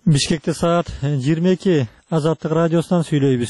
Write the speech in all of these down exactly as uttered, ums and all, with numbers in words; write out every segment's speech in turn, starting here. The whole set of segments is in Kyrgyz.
Бишкекте саат жыйырма эки. Азаттык радиосунан сүйлөйбүз.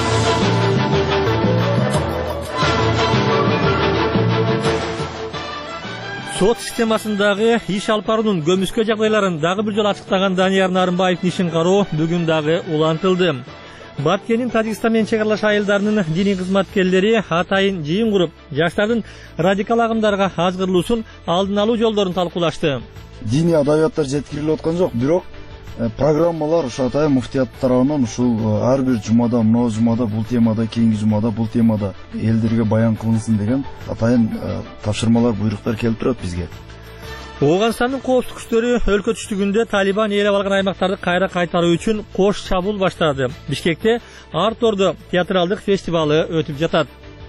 Сот системасындагы иш алып баруунун көмүскө жагдайларын дагы бир жолу ачыктаган Данияр Нарымбаевдин ишин кароо бүгүн дагы улантылды. Баткенин Тажикстан менен чек аралаш айылдарынын диний кызматкерлери атайын жыйын куруп, жаштардын радикал агымдарга азгырылуусун алдын алуу жолдорун талкуулашты. Диний адабияттар жеткирилип аткан жок, бирок программалар ушу атайын муфтият тарабынан ушул ар бир жумада, мына жумада бул темада, кийинки жумада бул темада элдерге баян кылынсын деген атайын тапшырмалар, буйруктар келип турат бизге. Ооганстандын коопсуздук күчтөрү өлкө түштүгүндө Талибан ээлеп алган аймактарды кайра кайтаруу үчүн кош чабуул баштады. Бишкекте Арт Ордо театралдык фестивалы өтүп жатат.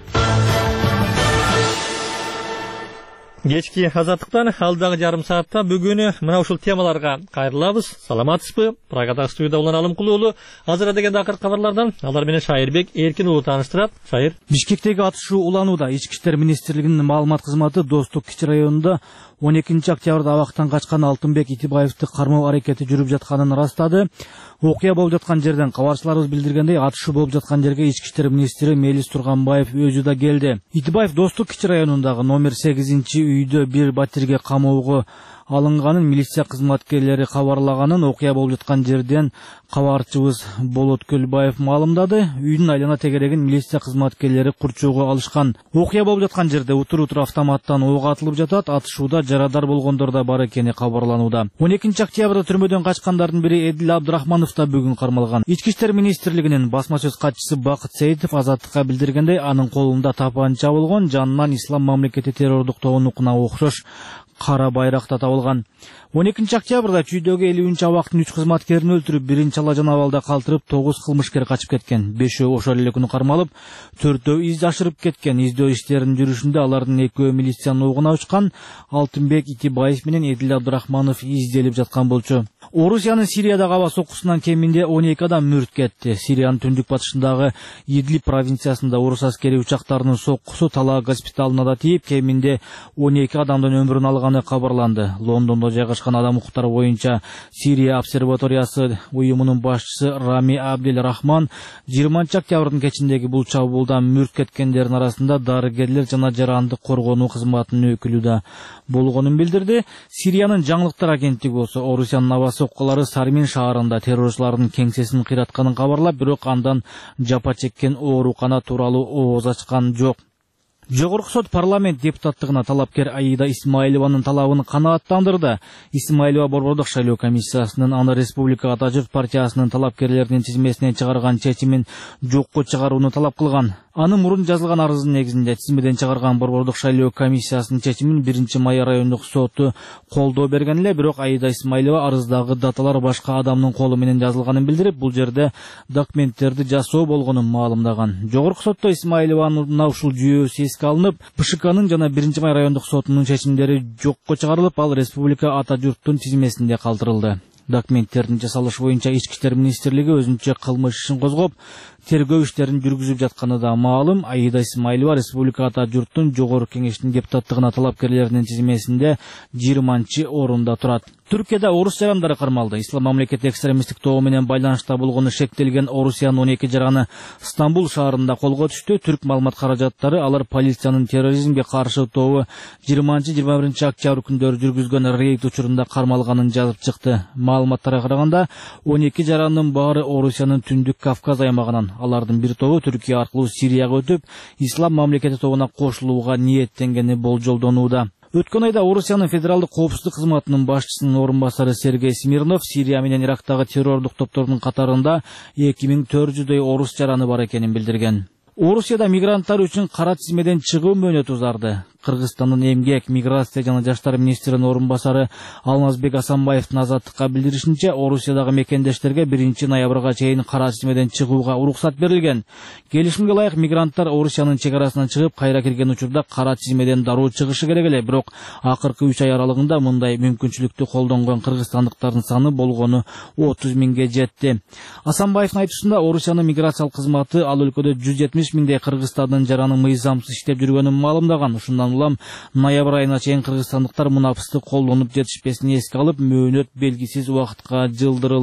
Кечки азаттыктан алдагы жарым саатта бүгүн мына ушул темаларга кайрылабыз. Саламатсызбы? Прагадагы студияда Улан Алымкул уулу. Азыр дегенде акыркы кабарлардан алар менен Шайырбек Эркин уулу тааныштырат. Шайыр. Бишкектеги атышуу уланууда. Ички иштер министрлигинин маалымат кызматы Достук кичи районунда он экинчи октябрда абактан качкан Алтынбек Итибаевди кармоо аракети жүрүп жатканын ырастады. Окуя болуп жаткан жерден кабарчыларыбыз билдиргендей, атышуу болуп жаткан жерге ички иштер министри Мелис Турганбаев өзү да келди. Итибаев Достук кичи районундагы номер сегизинчи үйдө бир батирге камоого алынганын милиция кызматкерлери кабарлаганын окуя болуп жаткан жерден кабарчыбыз Болот Көлбаев маалымдады. Үйдүн айлана тегерегин милиция кызматкерлери курчоого алышкан. Окуя болуп жаткан жерде утур-утур автоматтан ок атылып жатат. Атышууда жарадар болгондор да бар экени кабарланууда. он экинчи октябрда түрмөдөн качкандардын бири Эдил Абдрахманов да бүгүн кармалган. Ички иштер министрлигинин басма сөз катчысы Бакыт Сейитов Азаттыкка билдиргендей, анын колунда тапанча болгон, жанынан Ислам мамлекети террордук тобунукуна окшош кара байрак да табылган. он экинчи октябрда чүйдөгү элүүнчү абактын үч кызматкерин өлтүрүп, бирин чала жана абалда калтырып, тогуз кылмышкер качып кеткен. Бешөө ошол эле күнү кармалып, төртөө из жашырып кеткен. Издөө иштеринин жүрүшүндө алардын экөө милициянын огуна учкан. Алтынбек Итибаев менен Эдил Абдрахманов изделип жаткан болчу. Орусиянын Сириядагы аба соккусунан кеминде он эки адам мүрт кетти. Сириянын түндүк батышындагы Идлиб провинциясында орус аскери учактарынын соккусу Талаа госпиталына да тийип, кеминде он эки адамдын өмүрүн алганы кабарланды. Лондондо жайгашкан адам укуктары боюнча Сирия обсерваториясы уюмунун башчысы Рами Абдел Рахман жыйырманчы октябрдын кечиндеги бул чабуулдан мүрт кеткендердин арасында дарыгерлер жана жарандык коргонуу кызматынын өкүлү да болгонун билдирди. Сириянын жаңылыктар агенттиги болсо Орусиянын аба соккулары Сармин шаарында террорчулардын кеңсесин кыйратканын кабарлап, бирок андан жапа чеккен оорукана тууралуу ооз ачкан жок. Жогорку сот парламент депутаттыгына талапкер Аида Исмаилованын талабын канааттандырды. Исмаилова Борбордук шайлоо комиссиясынын аны Республика Ата журт партиясынын талапкерлердин тизмесинен чыгарган чечимин жокко чыгарууну талап кылган. Аны мурун жазылган арыздын негизинде тизмеден чыгарган Борбордук шайлоо комиссиясынын чечимин биринчи май райондук соту колдоо берген эле, бирок Аида Исмаилова арыздагы даталар башка адамдын колу менен жазылганын билдирип, бул жерде документтерди жасоо болгонун маалымдаган. Жогорку сотто Исмаилованын ушул жүйөсү эске алынып, БШКнын жана биринчи май райондук сотунун чечимдери жокко чыгарылып, ал Республика Ата журттун тизмесинде калтырылды. Документтердин жасалышы боюнча Ички иштер министрлиги өзүнчө кылмыш ишин козгоп, тергөө иштерин жүргүзүп жатканы да маалым. Аида Исмаилова Республика Ата журттун жогорку кеңештин депутаттыгына талапкерлеринин тизмесинде жыйырманчы орунда турат. Түркияда орус жарандары кармалды. Ислам мамлекети экстремисттик тобу менен байланышта болгону шектелген Орусиянын он эки жараны Стамбул шаарында колго түштү. Түрк маалымат каражаттары алар полициянын терроризмге каршы тобу жыйырманчы жыйырма биринчи октябрь күндөрү жүргүзгөн рейд учурунда кармалганын жазып чыкты. Маалыматтарга караганда он эки жарандын баары Орусиянын Түндүк Кавказ аймагынан. Алардын бир тобу Түркия аркылуу Сирияга өтүп, Ислам мамлекети тобуна кошулууга ниеттенгени болжолдонууда. Өткөн айда Орусиянын федералдык коопсуздук кызматынын башчысынын орун басары Сергей Смирнов Сирия менен Ирактагы террордук топтордун катарында эки миң төрт жүздөй орус жараны бар экенин билдирген. Орусияда мигранттар үчүн кара тизмеден чыгуу мөөнөтү узарды. Кыргызстандын эмгек, миграция жана жаштар министринин орун басары Алмазбек Асанбаевдин Азаттыкка билдиришинче, Орусиядагы мекендештерге биринчи ноябрга чейин кара тизмеден чыгууга уруксат берилген. Келишимге ылайык мигранттар Орусиянын чек арасынан чыгып, кайра кирген учурда кара тизмеден дароо чыгышы керек эле, бирок акыркы үч ай аралыгында мындай мүмкүнчүлүктү колдонгон кыргызстандыктардын саны болгону отуз миңге жетти. Асанбаевдин айтуусунда, Орусиянын миграциялык кызматы ал өлкөдө жүз жетимиш миңдей кыргызстандын жараны мыйзамсыз иштеп жүргөнүн маалымдаган. Ушундан улам ноябрь айына чейин кыргызстандыктар мунапысты колдонуп жетишпесин эске алып, мөөнөт белгисиз убакытка жылдырылды.